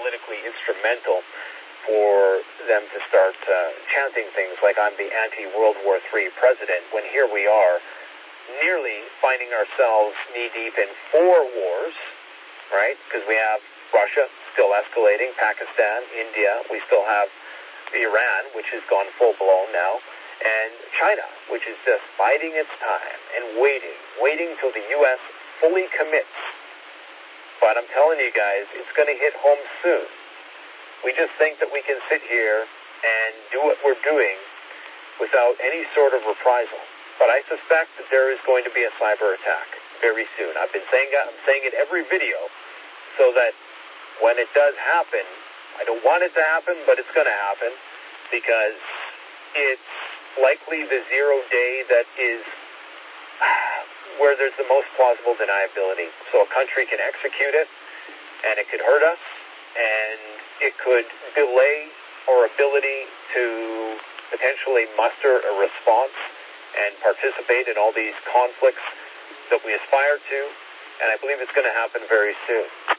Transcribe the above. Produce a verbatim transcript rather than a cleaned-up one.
politically instrumental for them to start uh, chanting things like I'm the anti-World War Three president, when here we are nearly finding ourselves knee-deep in four wars, right? Because we have Russia still escalating, Pakistan, India, we still have Iran, which has gone full-blown now, and China, which is just biding its time and waiting, waiting till the U S fully commits. But I'm telling you guys, it's going to hit home soon. We just think that we can sit here and do what we're doing without any sort of reprisal. But I suspect that there is going to be a cyber attack very soon. I've been saying that, I'm saying it every video, so that when it does happen, I don't want it to happen, but it's going to happen, because it's likely the zero day that is where there's the most plausible deniability. So a country can execute it, and it could hurt us, and it could delay our ability to potentially muster a response and participate in all these conflicts that we aspire to, and I believe it's going to happen very soon.